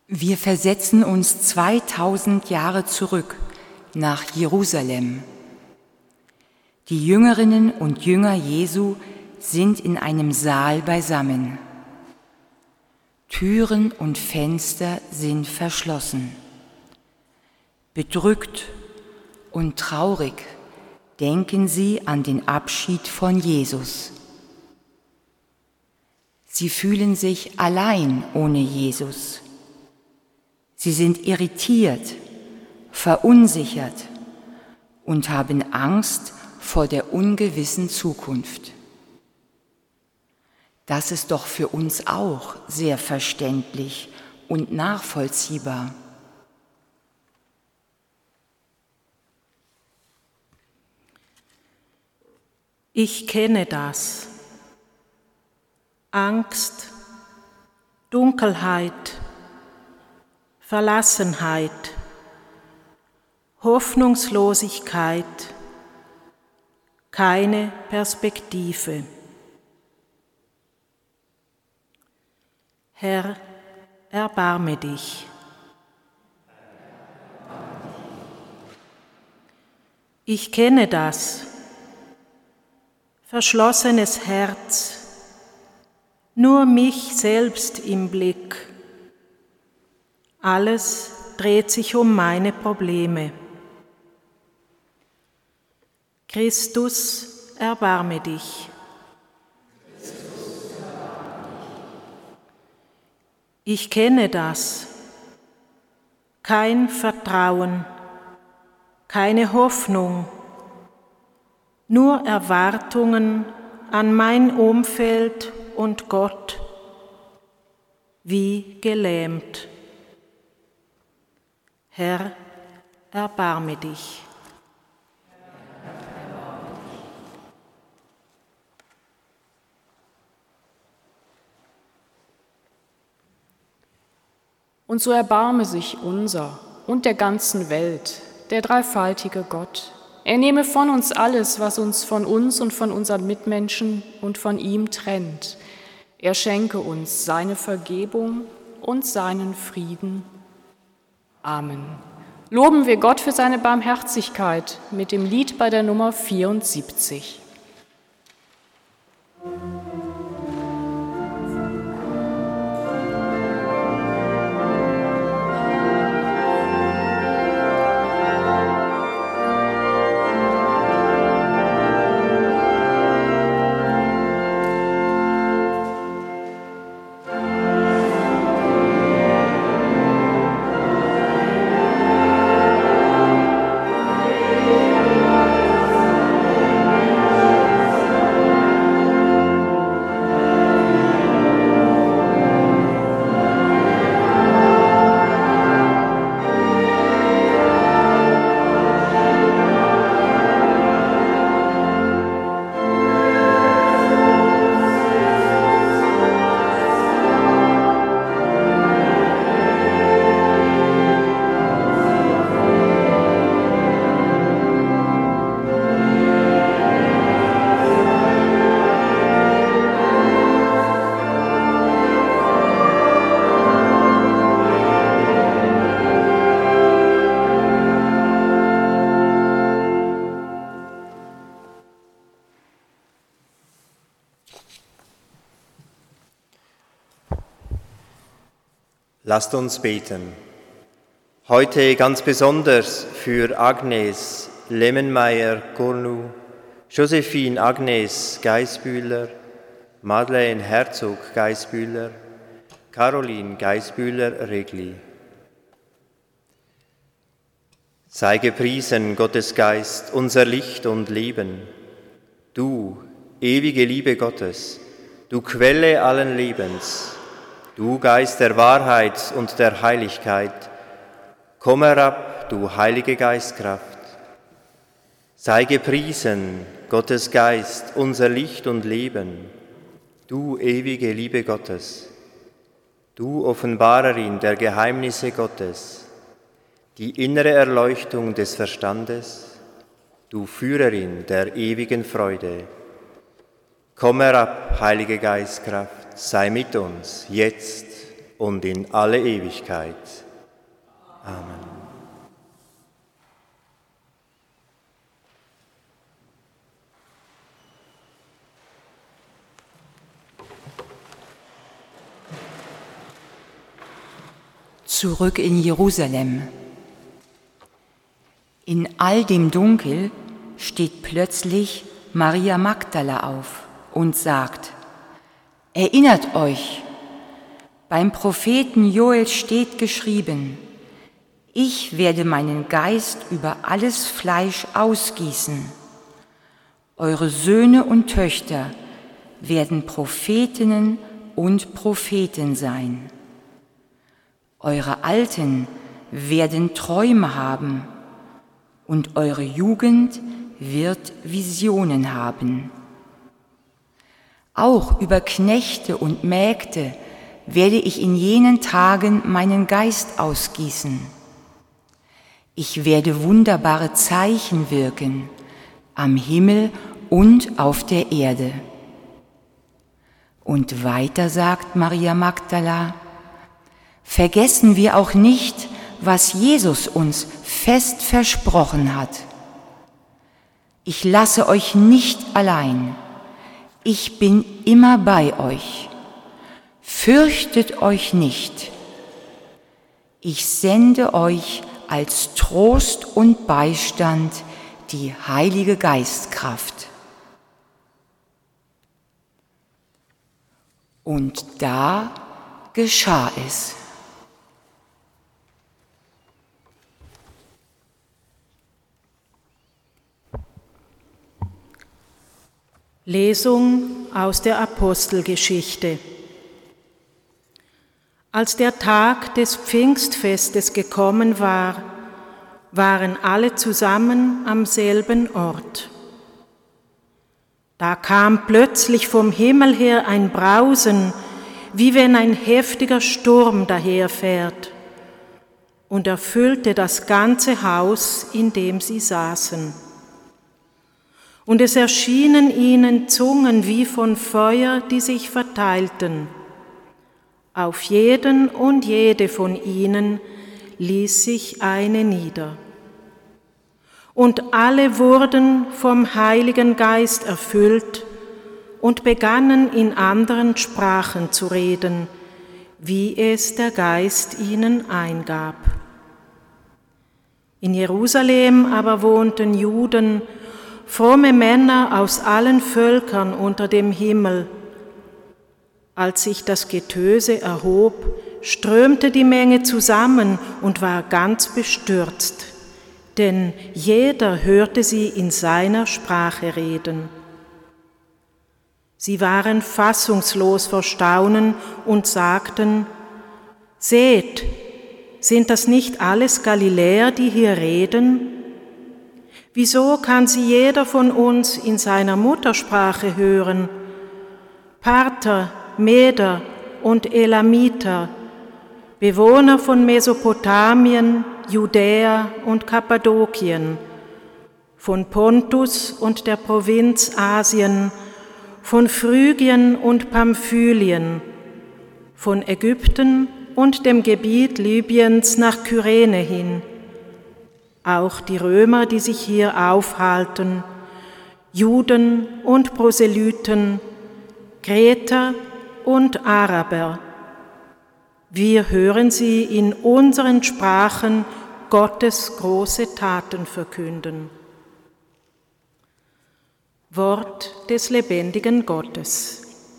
Wir versetzen uns 2000 Jahre zurück nach Jerusalem. Die Jüngerinnen und Jünger Jesu sind in einem Saal beisammen. Türen und Fenster sind verschlossen. Bedrückt und traurig denken sie an den Abschied von Jesus. Sie fühlen sich allein ohne Jesus. Sie sind irritiert, verunsichert und haben Angst vor der ungewissen Zukunft. Das ist doch für uns auch sehr verständlich und nachvollziehbar. Ich kenne das. Angst, Dunkelheit, Verlassenheit, Hoffnungslosigkeit, keine Perspektive. Herr, erbarme dich. Ich kenne das. Verschlossenes Herz, nur mich selbst im Blick. Alles dreht sich um meine Probleme. Christus, erbarme dich. Ich kenne das. Kein Vertrauen, keine Hoffnung, nur Erwartungen an mein Umfeld und Gott, wie gelähmt. Herr, erbarme dich. Und so erbarme sich unser und der ganzen Welt, der dreifaltige Gott. Er nehme von uns alles, was uns und von unseren Mitmenschen und von ihm trennt. Er schenke uns seine Vergebung und seinen Frieden. Amen. Loben wir Gott für seine Barmherzigkeit mit dem Lied bei der Nummer 74. Lasst uns beten. Heute ganz besonders für Agnes Lemmenmeier-Kornu, Josephine Agnes Geisbühler, Madeleine Herzog Geisbühler, Caroline Geisbühler-Regli. Sei gepriesen, Gottes Geist, unser Licht und Leben. Du, ewige Liebe Gottes, du Quelle allen Lebens, du Geist der Wahrheit und der Heiligkeit, komm herab, du Heilige Geistkraft. Sei gepriesen, Gottes Geist, unser Licht und Leben, du ewige Liebe Gottes, du Offenbarerin der Geheimnisse Gottes, die innere Erleuchtung des Verstandes, du Führerin der ewigen Freude. Komm herab, Heilige Geistkraft, sei mit uns, jetzt und in alle Ewigkeit. Amen. Zurück in Jerusalem. In all dem Dunkel steht plötzlich Maria Magdala auf und sagt: Erinnert euch, beim Propheten Joel steht geschrieben: Ich werde meinen Geist über alles Fleisch ausgießen. Eure Söhne und Töchter werden Prophetinnen und Propheten sein. Eure Alten werden Träume haben und eure Jugend wird Visionen haben. Auch über Knechte und Mägde werde ich in jenen Tagen meinen Geist ausgießen. Ich werde wunderbare Zeichen wirken am Himmel und auf der Erde. Und weiter sagt Maria Magdala: Vergessen wir auch nicht, was Jesus uns fest versprochen hat. Ich lasse euch nicht allein. Ich bin immer bei euch. Fürchtet euch nicht. Ich sende euch als Trost und Beistand die Heilige Geistkraft. Und da geschah es. Lesung aus der Apostelgeschichte. Als der Tag des Pfingstfestes gekommen war, waren alle zusammen am selben Ort. Da kam plötzlich vom Himmel her ein Brausen, wie wenn ein heftiger Sturm daherfährt, und erfüllte das ganze Haus, in dem sie saßen. Und es erschienen ihnen Zungen wie von Feuer, die sich verteilten. Auf jeden und jede von ihnen ließ sich eine nieder. Und alle wurden vom Heiligen Geist erfüllt und begannen in anderen Sprachen zu reden, wie es der Geist ihnen eingab. In Jerusalem aber wohnten Juden, fromme Männer aus allen Völkern unter dem Himmel. Als sich das Getöse erhob, strömte die Menge zusammen und war ganz bestürzt, denn jeder hörte sie in seiner Sprache reden. Sie waren fassungslos vor Staunen und sagten: Seht, sind das nicht alles Galiläer, die hier reden? Wieso kann sie jeder von uns in seiner Muttersprache hören? Parther, Meder und Elamiter, Bewohner von Mesopotamien, Judäa und Kappadokien, von Pontus und der Provinz Asien, von Phrygien und Pamphylien, von Ägypten und dem Gebiet Libyens nach Kyrene hin, auch die Römer, die sich hier aufhalten, Juden und Proselyten, Kreter und Araber. Wir hören sie in unseren Sprachen Gottes große Taten verkünden. Wort des lebendigen Gottes.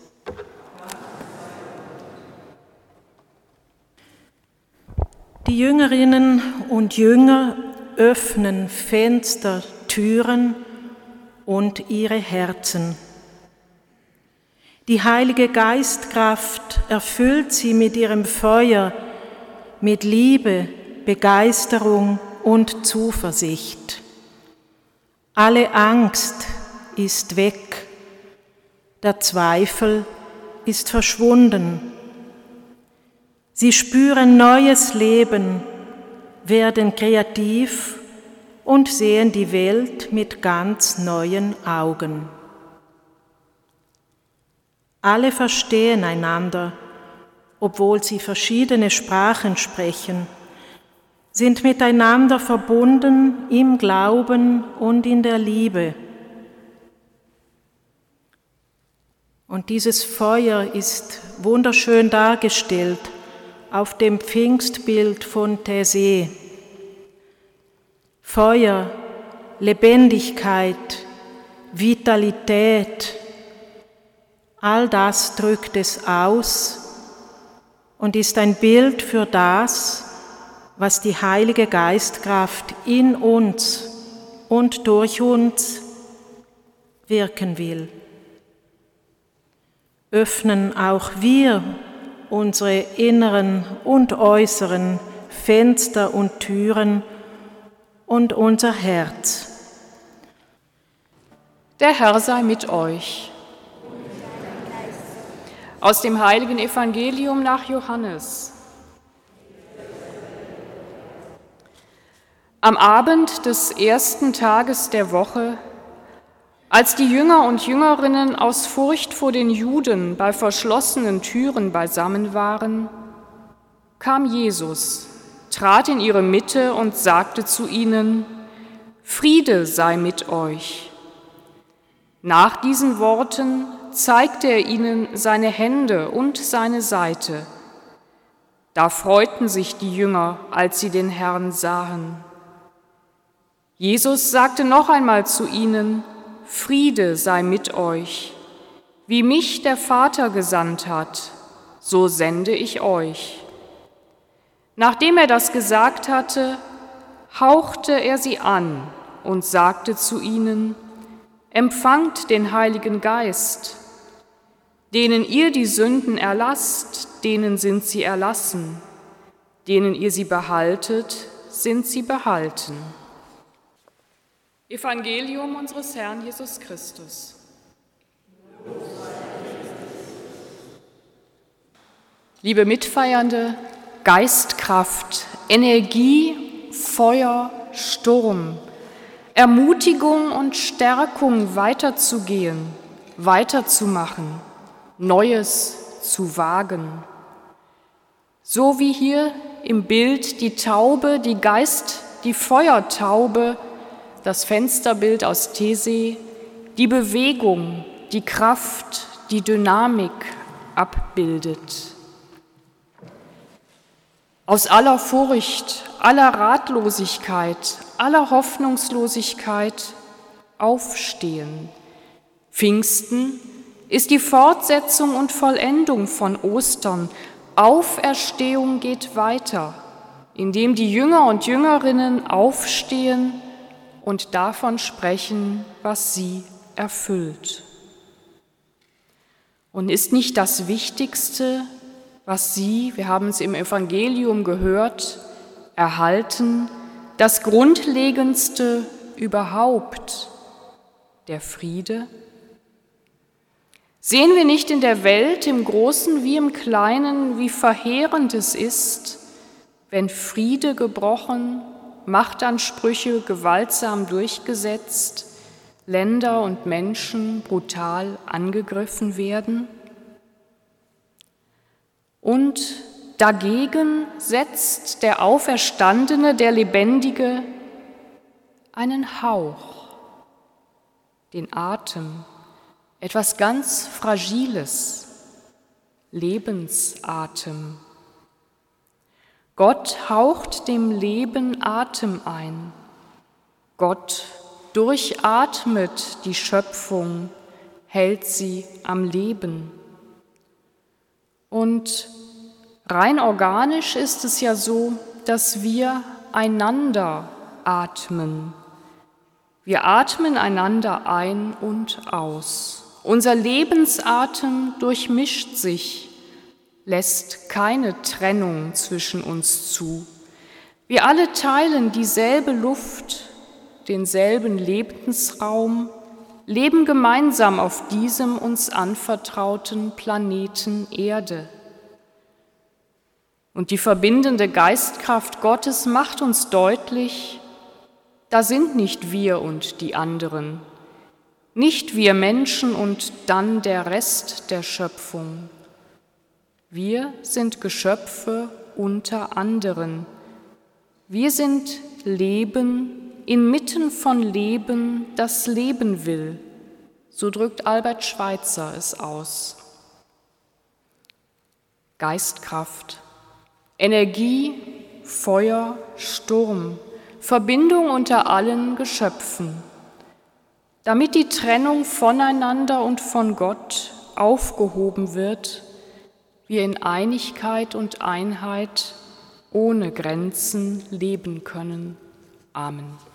Die Jüngerinnen und Jünger öffnen Fenster, Türen und ihre Herzen. Die Heilige Geistkraft erfüllt sie mit ihrem Feuer, mit Liebe, Begeisterung und Zuversicht. Alle Angst ist weg, der Zweifel ist verschwunden. Sie spüren neues Leben, werden kreativ und sehen die Welt mit ganz neuen Augen. Alle verstehen einander obwohl sie verschiedene Sprachen sprechen, sind miteinander verbunden im Glauben und in der Liebe. Und dieses Feuer ist wunderschön dargestellt auf dem Pfingstbild von Taizé. Feuer, Lebendigkeit, Vitalität, all das drückt es aus und ist ein Bild für das, was die Heilige Geistkraft in uns und durch uns wirken will. Öffnen auch wir unsere inneren und äußeren Fenster und Türen und unser Herz. Der Herr sei mit euch. Aus dem heiligen Evangelium nach Johannes. Am Abend des ersten Tages der Woche, als die Jünger und Jüngerinnen aus Furcht vor den Juden bei verschlossenen Türen beisammen waren, kam Jesus, trat in ihre Mitte und sagte zu ihnen: Friede sei mit euch. Nach diesen Worten zeigte er ihnen seine Hände und seine Seite. Da freuten sich die Jünger, als sie den Herrn sahen. Jesus sagte noch einmal zu ihnen: Friede sei mit euch. Wie mich der Vater gesandt hat, so sende ich euch. Nachdem er das gesagt hatte, hauchte er sie an und sagte zu ihnen: Empfangt den Heiligen Geist. Denen ihr die Sünden erlasst, denen sind sie erlassen. Denen ihr sie behaltet, sind sie behalten. Evangelium unseres Herrn Jesus Christus. Liebe Mitfeiernde, Geistkraft, Energie, Feuer, Sturm, Ermutigung und Stärkung weiterzugehen, weiterzumachen, Neues zu wagen. So wie hier im Bild die Taube, die Feuertaube, das Fensterbild aus Taizé, die Bewegung, die Kraft, die Dynamik abbildet. Aus aller Furcht, aller Ratlosigkeit, aller Hoffnungslosigkeit aufstehen. Pfingsten ist die Fortsetzung und Vollendung von Ostern. Auferstehung geht weiter, indem die Jünger und Jüngerinnen aufstehen und davon sprechen, was sie erfüllt. Und ist nicht das Wichtigste, was sie, wir haben es im Evangelium gehört, erhalten, das Grundlegendste überhaupt, der Friede? Sehen wir nicht in der Welt, im Großen wie im Kleinen, wie verheerend es ist, wenn Friede gebrochen, Machtansprüche gewaltsam durchgesetzt, Länder und Menschen brutal angegriffen werden? Und dagegen setzt der Auferstandene, der Lebendige, einen Hauch, den Atem, etwas ganz Fragiles, Lebensatem. Gott haucht dem Leben Atem ein. Gott durchatmet die Schöpfung, hält sie am Leben. Und rein organisch ist es ja so, dass wir einander atmen. Wir atmen einander ein und aus. Unser Lebensatem durchmischt sich, lässt keine Trennung zwischen uns zu. Wir alle teilen dieselbe Luft, denselben Lebensraum, leben gemeinsam auf diesem uns anvertrauten Planeten Erde. Und die verbindende Geistkraft Gottes macht uns deutlich, da sind nicht wir und die anderen, nicht wir Menschen und dann der Rest der Schöpfung. Wir sind Geschöpfe unter anderen. Wir sind Leben inmitten von Leben, das leben will. So drückt Albert Schweitzer es aus. Geistkraft, Energie, Feuer, Sturm, Verbindung unter allen Geschöpfen, damit die Trennung voneinander und von Gott aufgehoben wird, wir in Einigkeit und Einheit ohne Grenzen leben können. Amen.